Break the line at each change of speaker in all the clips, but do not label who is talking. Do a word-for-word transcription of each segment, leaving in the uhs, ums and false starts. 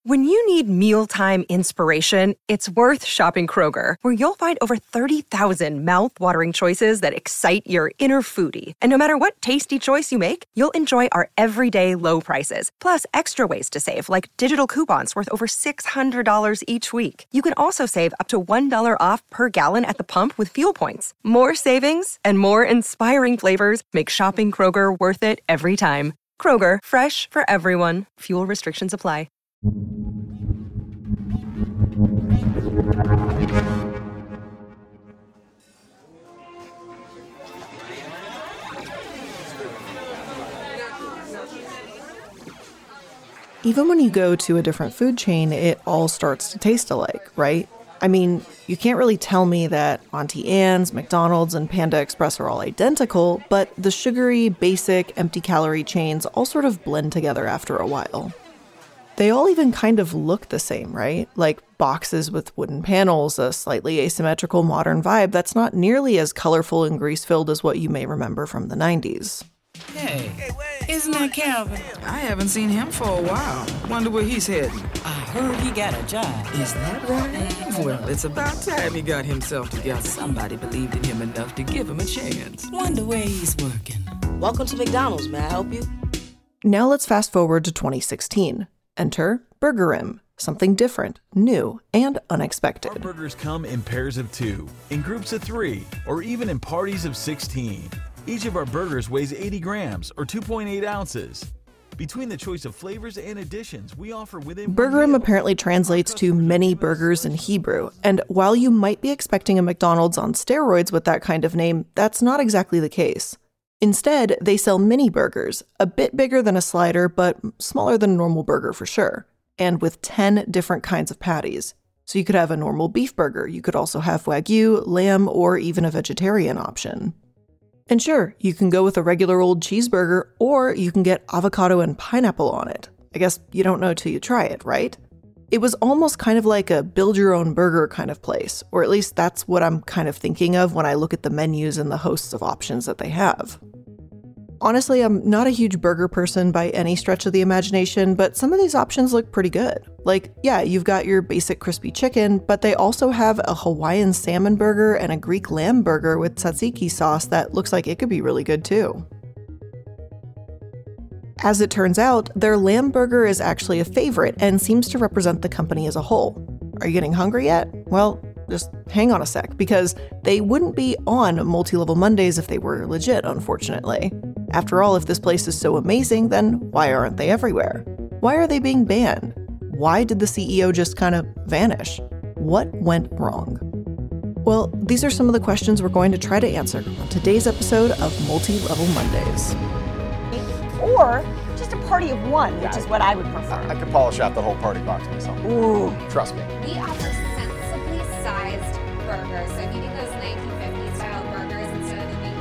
When you need mealtime inspiration, it's worth shopping Kroger, where you'll find over thirty thousand mouth-watering choices that excite your inner foodie. And no matter what tasty choice you make, you'll enjoy our everyday low prices, plus extra ways to save, like digital coupons worth over six hundred dollars each week. You can also save up to one dollar off per gallon at the pump with fuel points. More savings and more inspiring flavors make shopping Kroger worth it every time. Kroger, fresh for everyone. Fuel restrictions apply.
Even when you go to a different food chain, it all starts to taste alike, right? I mean, you can't really tell me that Auntie Anne's, McDonald's, and Panda Express are all identical, but the sugary, basic, empty-calorie chains all sort of blend together after a while. They all even kind of look the same, right? Like boxes with wooden panels, a slightly asymmetrical modern vibe that's not nearly as colorful and grease-filled as what you may remember from the nineties.
Hey, isn't that Calvin? I haven't seen him for a while. Wonder where he's heading.
I heard he got a job.
Is that right? Well, it's about time he got himself together. Somebody believed in him enough to give him a chance.
Wonder where he's working. Welcome to McDonald's. May I help you?
Now let's fast forward to twenty sixteen. Enter Burgerim, something different, new, and unexpected.
Our burgers come in pairs of two, in groups of three, or even in parties of sixteen. Each of our burgers weighs eighty grams, or two point eight ounces. Between the choice of flavors and additions we offer within
Burgerim apparently translates to many burgers in Hebrew, and while you might be expecting a McDonald's on steroids with that kind of name, that's not exactly the case. Instead, they sell mini burgers, a bit bigger than a slider, but smaller than a normal burger for sure, and with ten different kinds of patties. So you could have a normal beef burger, you could also have Wagyu, lamb, or even a vegetarian option. And sure, you can go with a regular old cheeseburger, or you can get avocado and pineapple on it. I guess you don't know till you try it, right? It was almost kind of like a build-your-own-burger kind of place, or at least that's what I'm kind of thinking of when I look at the menus and the hosts of options that they have. Honestly, I'm not a huge burger person by any stretch of the imagination, but some of these options look pretty good. Like, yeah, you've got your basic crispy chicken, but they also have a Hawaiian salmon burger and a Greek lamb burger with tzatziki sauce that looks like it could be really good too. As it turns out, their lamb burger is actually a favorite and seems to represent the company as a whole. Are you getting hungry yet? Well, just hang on a sec, because they wouldn't be on Multi-Level Mondays if they were legit, unfortunately. After all, if this place is so amazing, then why aren't they everywhere? Why are they being banned? Why did the C E O just kind of vanish? What went wrong? Well, these are some of the questions we're going to try to answer on today's episode of Multi-Level Mondays.
Or just a party of one, which
Yeah,
is what I would prefer.
I could polish out the whole party box myself.
Ooh.
Trust me.
We offer sensibly sized burgers, so if you need those nineteen fifties style burgers instead of the big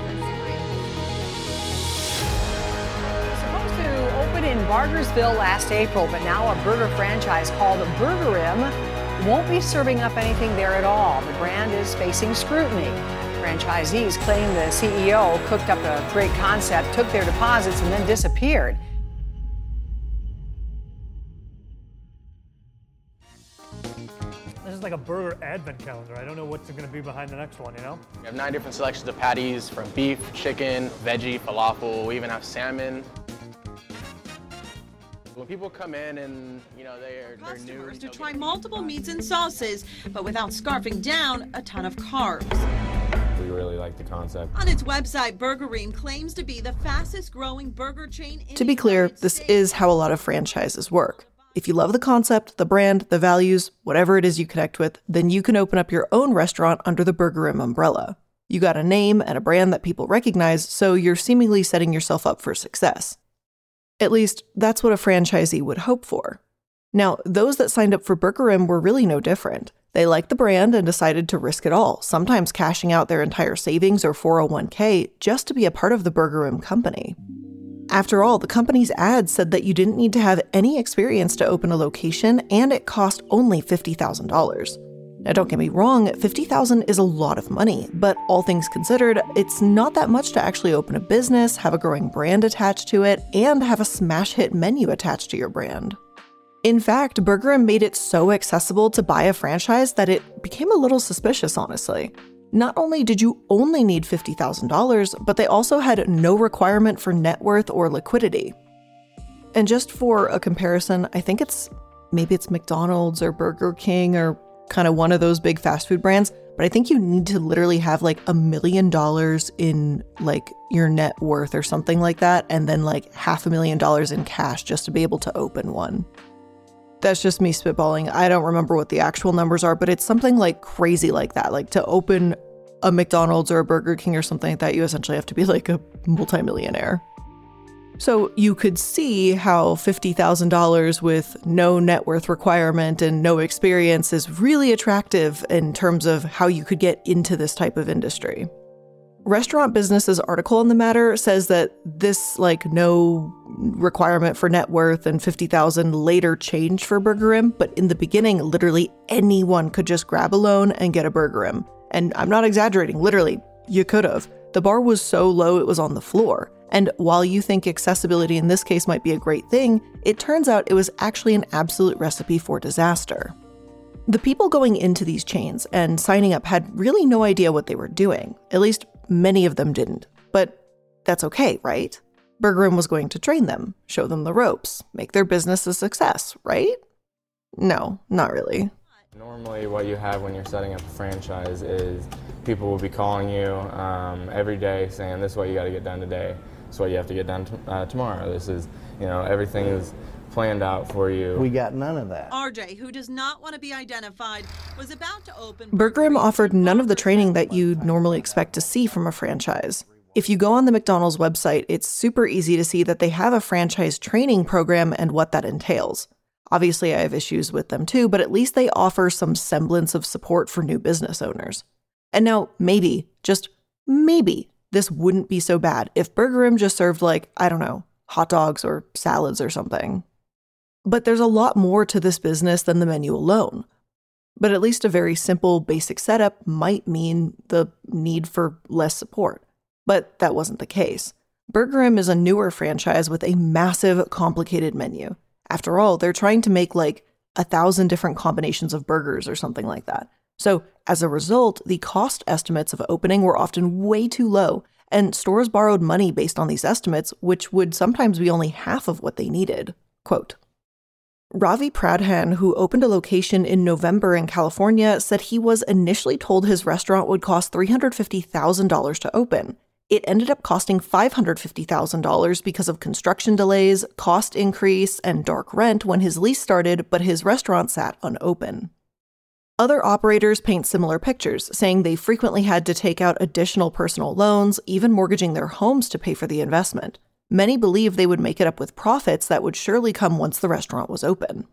Supposed to open in Bargersville last April, but now a burger franchise called Burgerim won't be serving up anything there at all. The brand is facing scrutiny. Franchisees claim the C E O cooked up a great concept, took their deposits, and then disappeared.
This is like a burger advent calendar. I don't know what's going to be behind the next one, you know?
We have nine different selections of patties from beef, chicken, veggie, falafel. We even have salmon. When people come in and, you know, they're, they're new.
Customers to try multiple meats and sauces, but without scarfing down a ton of carbs.
We really like the concept.
On its website, Burgerim claims to be the fastest growing burger chain in
To be clear, this is how a lot of franchises work. If you love the concept, the brand, the values, whatever it is you connect with, then you can open up your own restaurant under the Burgerim umbrella. You got a name and a brand that people recognize, so you're seemingly setting yourself up for success. At least, that's what a franchisee would hope for. Now, those that signed up for Burgerim were really no different. They liked the brand and decided to risk it all, sometimes cashing out their entire savings or four oh one k just to be a part of the Burgerim company. After all, the company's ads said that you didn't need to have any experience to open a location, and it cost only fifty thousand dollars. Now don't get me wrong, fifty thousand dollars is a lot of money, but all things considered, it's not that much to actually open a business, have a growing brand attached to it, and have a smash hit menu attached to your brand. In fact, Burgerim made it so accessible to buy a franchise that it became a little suspicious, honestly. Not only did you only need fifty thousand dollars, but they also had no requirement for net worth or liquidity. And just for a comparison, I think it's maybe it's McDonald's or Burger King or kind of one of those big fast food brands, but I think you need to literally have like a million dollars in like your net worth or something like that, and then like half a million dollars in cash just to be able to open one. That's just me spitballing. I don't remember what the actual numbers are, but it's something like crazy like that. Like to open a McDonald's or a Burger King or something like that, you essentially have to be like a multimillionaire. So you could see how fifty thousand dollars with no net worth requirement and no experience is really attractive in terms of how you could get into this type of industry. Restaurant Business's article on the matter says that this like no requirement for net worth and fifty thousand dollars later changed for Burgerim, but in the beginning, literally anyone could just grab a loan and get a Burgerim. And I'm not exaggerating, literally, you could have. The bar was so low it was on the floor. And while you think accessibility in this case might be a great thing, it turns out it was actually an absolute recipe for disaster. The people going into these chains and signing up had really no idea what they were doing. At least many of them didn't. But that's okay, right? Burgerim was going to train them, show them the ropes, make their business a success, right? No, not really.
Normally what you have when you're setting up a franchise is people will be calling you um, every day saying, this is what you got to get done today. This is what you have to get done t- uh, tomorrow. This is, you know, everything is planned out for you.
We got none of that.
R J, who does not want to be identified, was about to open...
Burgerim offered none of the training that you'd normally expect to see from a franchise. If you go on the McDonald's website, it's super easy to see that they have a franchise training program and what that entails. Obviously, I have issues with them too, but at least they offer some semblance of support for new business owners. And now, maybe, just maybe, this wouldn't be so bad if Burgerim just served like, I don't know, hot dogs or salads or something. But there's a lot more to this business than the menu alone. But at least a very simple, basic setup might mean the need for less support. But that wasn't the case. Burgerim is a newer franchise with a massive, complicated menu. After all, they're trying to make like a thousand different combinations of burgers or something like that. So as a result, the cost estimates of opening were often way too low, and stores borrowed money based on these estimates, which would sometimes be only half of what they needed. Quote, Ravi Pradhan, who opened a location in November in California, said he was initially told his restaurant would cost three hundred fifty thousand dollars to open. It ended up costing five hundred fifty thousand dollars because of construction delays, cost increase, and dark rent when his lease started, but his restaurant sat unopened. Other operators paint similar pictures, saying they frequently had to take out additional personal loans, even mortgaging their homes to pay for the investment. Many believed they would make it up with profits that would surely come once the restaurant was open.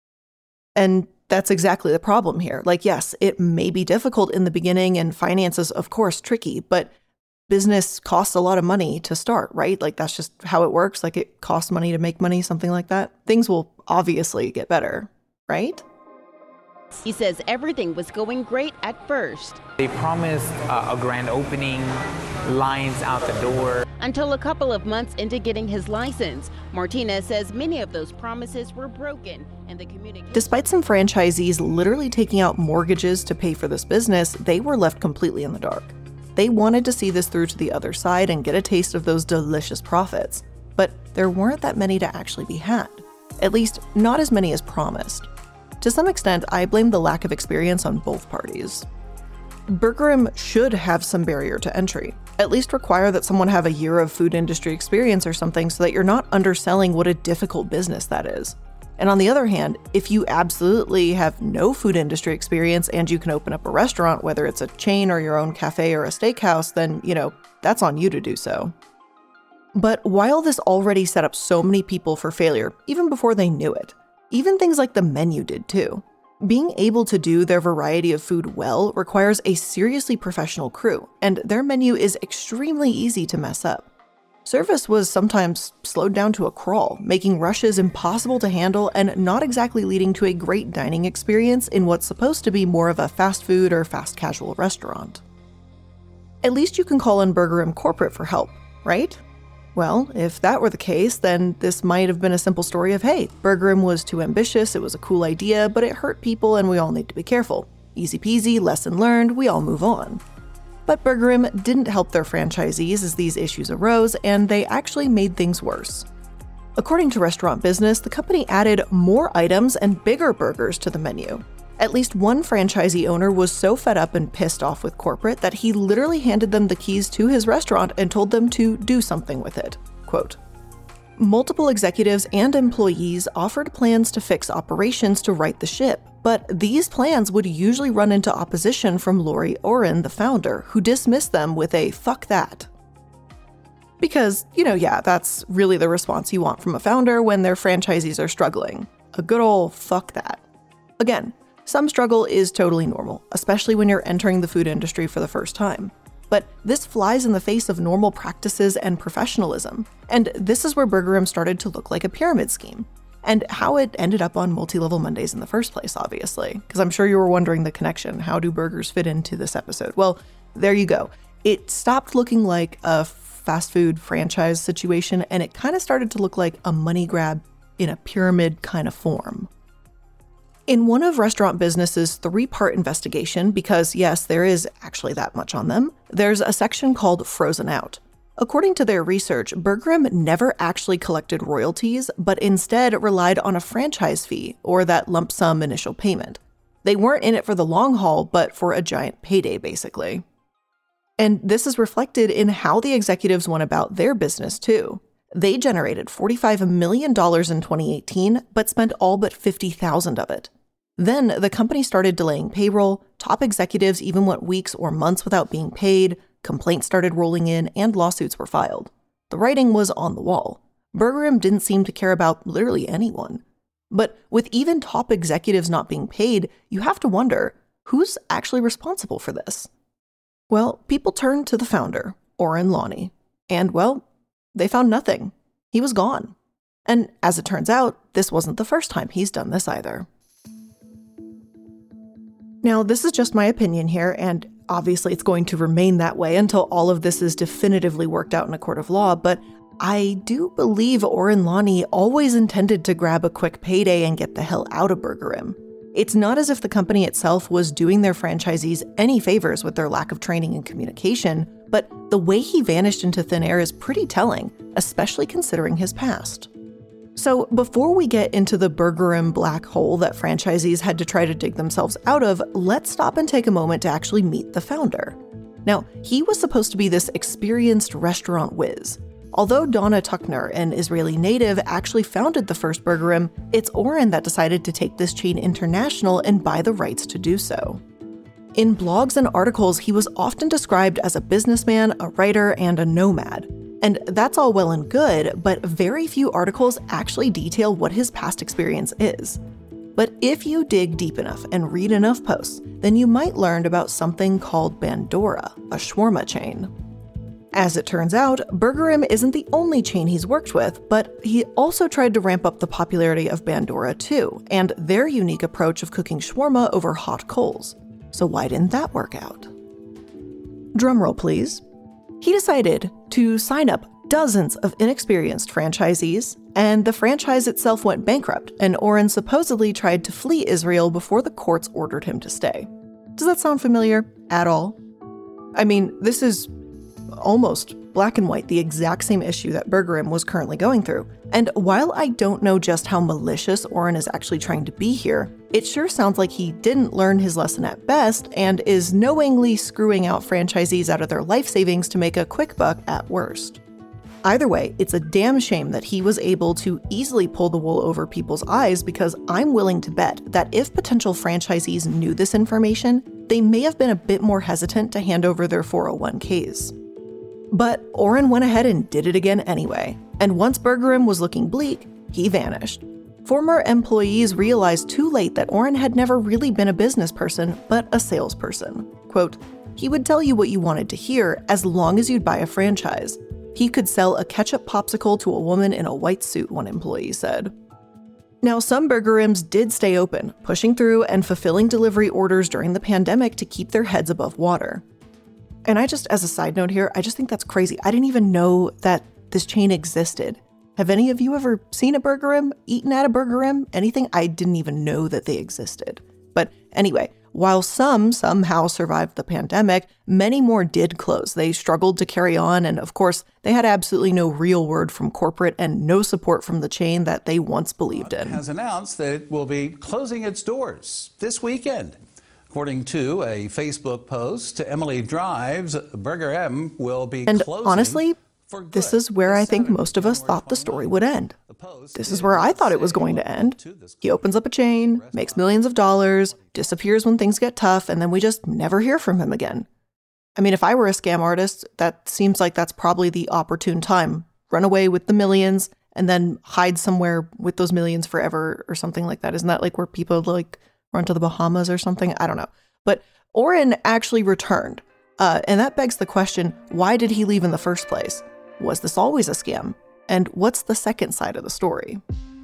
And that's exactly the problem here. Like, yes, it may be difficult in the beginning and finances, of course, tricky, but business costs a lot of money to start, right? Like, that's just how it works. Like, it costs money to make money, something like that. Things will obviously get better, right?
He says everything was going great at first.
They promised uh, a grand opening, lines out the door.
Until a couple of months into getting his license, Martinez says many of those promises were broken and the community.
Despite some franchisees literally taking out mortgages to pay for this business, they were left completely in the dark. They wanted to see this through to the other side and get a taste of those delicious profits. But there weren't that many to actually be had. At least, not as many as promised. To some extent, I blame the lack of experience on both parties. Burgerim should have some barrier to entry. At least require that someone have a year of food industry experience or something so that you're not underselling what a difficult business that is. And on the other hand, if you absolutely have no food industry experience and you can open up a restaurant, whether it's a chain or your own cafe or a steakhouse, then, you know, that's on you to do so. But while this already set up so many people for failure, even before they knew it, even things like the menu did too. Being able to do their variety of food well requires a seriously professional crew, and their menu is extremely easy to mess up. Service was sometimes slowed down to a crawl, making rushes impossible to handle and not exactly leading to a great dining experience in what's supposed to be more of a fast food or fast casual restaurant. At least you can call in Burgerim corporate for help, right? Well, if that were the case, then this might have been a simple story of, hey, Burgerim was too ambitious, it was a cool idea, but it hurt people and we all need to be careful. Easy peasy, lesson learned, we all move on. But Burgerim didn't help their franchisees as these issues arose, and they actually made things worse. According to Restaurant Business, the company added more items and bigger burgers to the menu. At least one franchisee owner was so fed up and pissed off with corporate that he literally handed them the keys to his restaurant and told them to do something with it. Quote, multiple executives and employees offered plans to fix operations to right the ship, but these plans would usually run into opposition from Lori Oren, the founder, who dismissed them with a "fuck that." Because, you know, yeah, that's really the response you want from a founder when their franchisees are struggling. A good ol' fuck that. Again, some struggle is totally normal, especially when you're entering the food industry for the first time. But this flies in the face of normal practices and professionalism. And this is where Burgerim started to look like a pyramid scheme. And how it ended up on Multi-Level Mondays in the first place, obviously. Because I'm sure you were wondering the connection. How do burgers fit into this episode? Well, there you go. It stopped looking like a fast food franchise situation, and it kind of started to look like a money grab in a pyramid kind of form. In one of Restaurant Business's three-part investigation, because yes, there is actually that much on them, there's a section called Frozen Out. According to their research, Burgerim never actually collected royalties, but instead relied on a franchise fee, or that lump sum initial payment. They weren't in it for the long haul, but for a giant payday, basically. And this is reflected in how the executives went about their business, too. They generated forty-five million dollars in twenty eighteen, but spent all but fifty thousand dollars of it. Then the company started delaying payroll, top executives even went weeks or months without being paid, complaints started rolling in, and lawsuits were filed. The writing was on the wall. Burgerim didn't seem to care about literally anyone. But with even top executives not being paid, you have to wonder, who's actually responsible for this? Well, people turned to the founder, Oren Lani, and well, they found nothing. He was gone. And as it turns out, this wasn't the first time he's done this either. Now, this is just my opinion here, and obviously it's going to remain that way until all of this is definitively worked out in a court of law, but I do believe Oren Lani always intended to grab a quick payday and get the hell out of Burgerim. It's not as if the company itself was doing their franchisees any favors with their lack of training and communication, but the way he vanished into thin air is pretty telling, especially considering his past. So before we get into the Burgerim black hole that franchisees had to try to dig themselves out of, let's stop and take a moment to actually meet the founder. Now, he was supposed to be this experienced restaurant whiz. Although Donna Tuckner, an Israeli native, actually founded the first Burgerim, it's Oren that decided to take this chain international and buy the rights to do so. In blogs and articles, he was often described as a businessman, a writer, and a nomad. And that's all well and good, but very few articles actually detail what his past experience is. But if you dig deep enough and read enough posts, then you might learn about something called Bandora, a shawarma chain. As it turns out, Burgerim isn't the only chain he's worked with, but he also tried to ramp up the popularity of Bandora too, and their unique approach of cooking shawarma over hot coals. So why didn't that work out? Drumroll, please. He decided to sign up dozens of inexperienced franchisees, and the franchise itself went bankrupt, and Oren supposedly tried to flee Israel before the courts ordered him to stay. Does that sound familiar at all? I mean, this is almost black and white, the exact same issue that Burgerim was currently going through. And while I don't know just how malicious Oren is actually trying to be here, it sure sounds like he didn't learn his lesson at best and is knowingly screwing out franchisees out of their life savings to make a quick buck at worst. Either way, it's a damn shame that he was able to easily pull the wool over people's eyes, because I'm willing to bet that if potential franchisees knew this information, they may have been a bit more hesitant to hand over their four oh one k's. But Oren went ahead and did it again anyway, and once Burgerim was looking bleak, he vanished. Former employees realized too late that Oren had never really been a business person, but a salesperson. Quote, he would tell you what you wanted to hear as long as you'd buy a franchise. He could sell a ketchup popsicle to a woman in a white suit, one employee said. Now, some Burgerims did stay open, pushing through and fulfilling delivery orders during the pandemic to keep their heads above water. And I just, as a side note here, I just think that's crazy. I didn't even know that this chain existed. Have any of you ever seen a Burger Rim, eaten at a Burger Rim, anything? I didn't even know that they existed. But anyway, while some somehow survived the pandemic, many more did close. They struggled to carry on, and of course, they had absolutely no real word from corporate and no support from the chain that they once believed in.
Has announced that it will be closing its doors this weekend. According to a Facebook post, Emily Drives, Burger M will be
and
closing.
Honestly, this is where I think most of us thought the story would end. This is where I thought it was going to end. He opens up a chain, makes millions of dollars, disappears when things get tough, and then we just never hear from him again. I mean, if I were a scam artist, that seems like that's probably the opportune time. Run away with the millions and then hide somewhere with those millions forever or something like that. Isn't that like where people like run to the Bahamas or something? I don't know. But Oren actually returned. Uh, and that begs the question, why did he leave in the first place? Was this always a scam? And what's the second side of the story?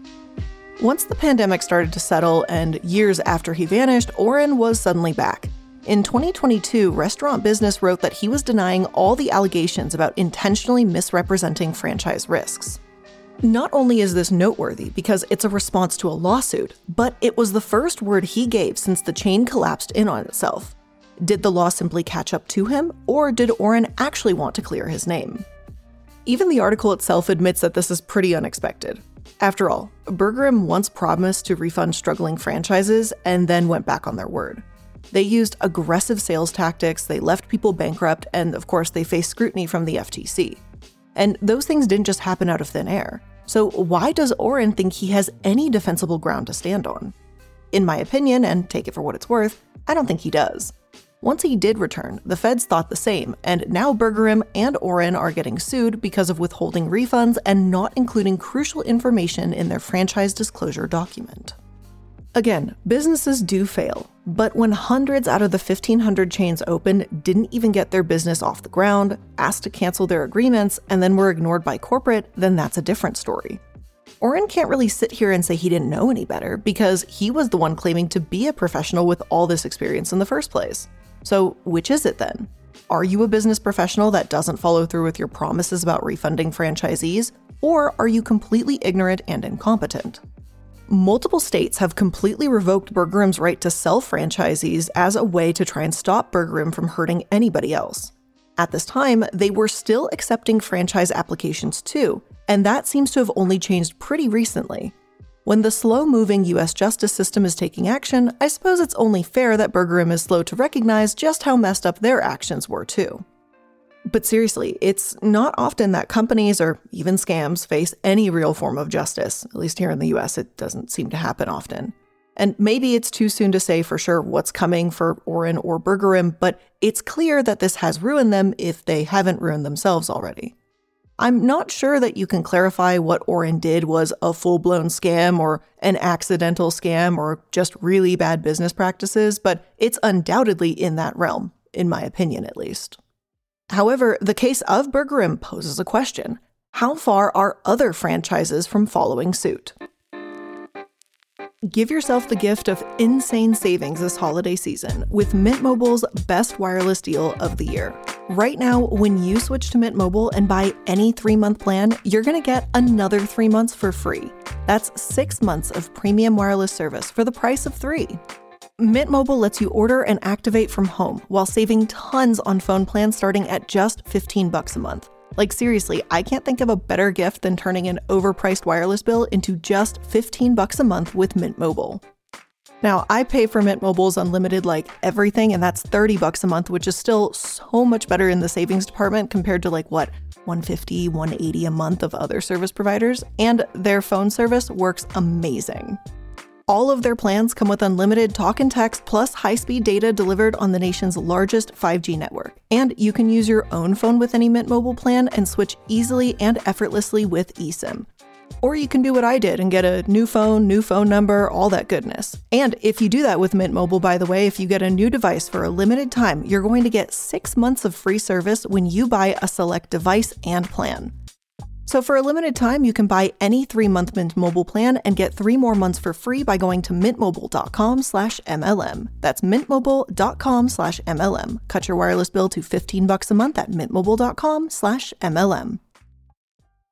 Once the pandemic started to settle and years after he vanished, Oren was suddenly back. In twenty twenty-two, Restaurant Business wrote that he was denying all the allegations about intentionally misrepresenting franchise risks. Not only is this noteworthy because it's a response to a lawsuit, but it was the first word he gave since the chain collapsed in on itself. Did the law simply catch up to him, or did Oren actually want to clear his name? Even the article itself admits that this is pretty unexpected. After all, Burger Rim once promised to refund struggling franchises and then went back on their word. They used aggressive sales tactics, they left people bankrupt, and of course they faced scrutiny from the F T C. And those things didn't just happen out of thin air. So why does Oren think he has any defensible ground to stand on? In my opinion, and take it for what it's worth, I don't think he does. Once he did return, the feds thought the same, and now Burger Rim and Oren are getting sued because of withholding refunds and not including crucial information in their franchise disclosure document. Again, businesses do fail, but when hundreds out of the fifteen hundred chains open didn't even get their business off the ground, asked to cancel their agreements, and then were ignored by corporate, then that's a different story. Oren can't really sit here and say he didn't know any better because he was the one claiming to be a professional with all this experience in the first place. So which is it then? Are you a business professional that doesn't follow through with your promises about refunding franchisees, or are you completely ignorant and incompetent? Multiple states have completely revoked Burger Rim's right to sell franchisees as a way to try and stop Burger Rim from hurting anybody else. At this time, they were still accepting franchise applications too, and that seems to have only changed pretty recently. When the slow-moving U S justice system is taking action, I suppose it's only fair that Burger Rim is slow to recognize just how messed up their actions were too. But seriously, it's not often that companies or even scams face any real form of justice. At least here in the U S, it doesn't seem to happen often. And maybe it's too soon to say for sure what's coming for Oren or Burger Rim, but it's clear that this has ruined them if they haven't ruined themselves already. I'm not sure that you can clarify what Oren did was a full-blown scam or an accidental scam or just really bad business practices, but it's undoubtedly in that realm, in my opinion at least. However, the case of Burger Rim poses a question. How far are other franchises from following suit? Give yourself the gift of insane savings this holiday season with Mint Mobile's best wireless deal of the year. Right now, when you switch to Mint Mobile and buy any three-month plan, you're going to get another three months for free. That's six months of premium wireless service for the price of three. Mint Mobile lets you order and activate from home while saving tons on phone plans starting at just fifteen bucks a month. Like seriously, I can't think of a better gift than turning an overpriced wireless bill into just fifteen bucks a month with Mint Mobile. Now, I pay for Mint Mobile's unlimited like everything, and that's thirty bucks a month, which is still so much better in the savings department compared to like what, one fifty, one eighty a month of other service providers, and their phone service works amazing. All of their plans come with unlimited talk and text plus high-speed data delivered on the nation's largest five G network. And you can use your own phone with any Mint Mobile plan and switch easily and effortlessly with eSIM. Or you can do what I did and get a new phone, new phone number, all that goodness. And if you do that with Mint Mobile, by the way, if you get a new device for a limited time, you're going to get six months of free service when you buy a select device and plan. So for a limited time, you can buy any three-month Mint Mobile plan and get three more months for free by going to mintmobile.com slash MLM. That's mintmobile.com slash MLM. Cut your wireless bill to fifteen bucks a month at mintmobile.com slash MLM.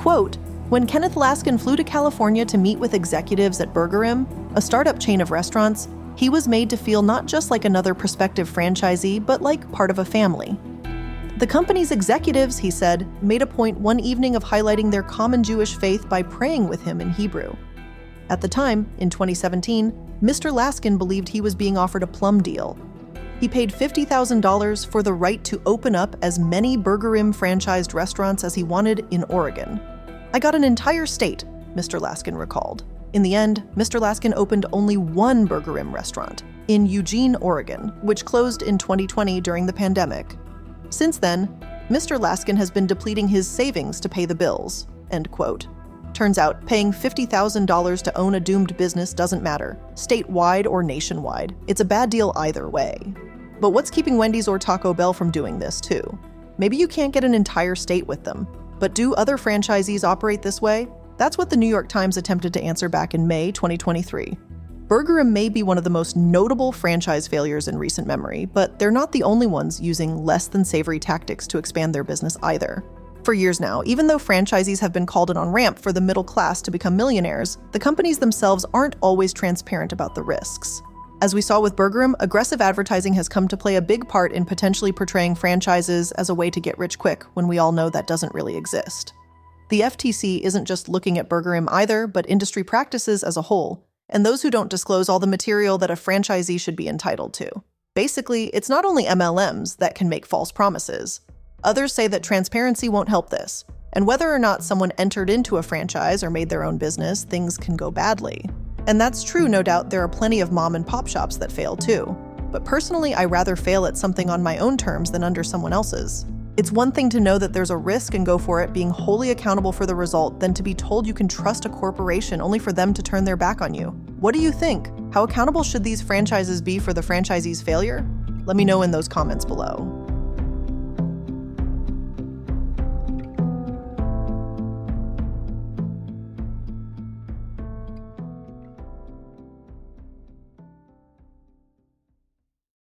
Quote, "When Kenneth Laskin flew to California to meet with executives at Burgerim, a startup chain of restaurants, he was made to feel not just like another prospective franchisee, but like part of a family. The company's executives," he said, "made a point one evening of highlighting their common Jewish faith by praying with him in Hebrew." At the time, in twenty seventeen, Mister Laskin believed he was being offered a plum deal. He paid fifty thousand dollars for the right to open up as many Burgerim franchised restaurants as he wanted in Oregon. "I got an entire state," Mister Laskin recalled. In the end, Mister Laskin opened only one Burgerim restaurant, in Eugene, Oregon, which closed in twenty twenty during the pandemic. Since then, Mister Laskin has been depleting his savings to pay the bills, end quote. Turns out, paying fifty thousand dollars to own a doomed business doesn't matter, statewide or nationwide. It's a bad deal either way. But what's keeping Wendy's or Taco Bell from doing this too? Maybe you can't get an entire state with them. But do other franchisees operate this way? That's what the New York Times attempted to answer back in May twenty twenty-three. Burgerim may be one of the most notable franchise failures in recent memory, but they're not the only ones using less than savory tactics to expand their business either. For years now, even though franchisees have been called an on-ramp for the middle class to become millionaires, the companies themselves aren't always transparent about the risks. As we saw with Burgerim, aggressive advertising has come to play a big part in potentially portraying franchises as a way to get rich quick when we all know that doesn't really exist. The F T C isn't just looking at Burgerim either, but industry practices as a whole, and those who don't disclose all the material that a franchisee should be entitled to. Basically, it's not only M L Ms that can make false promises. Others say that transparency won't help this, and whether or not someone entered into a franchise or made their own business, things can go badly. And that's true, no doubt there are plenty of mom and pop shops that fail too. But personally, I rather fail at something on my own terms than under someone else's. It's one thing to know that there's a risk and go for it, being wholly accountable for the result, than to be told you can trust a corporation only for them to turn their back on you. What do you think? How accountable should these franchises be for the franchisee's failure? Let me know in those comments below.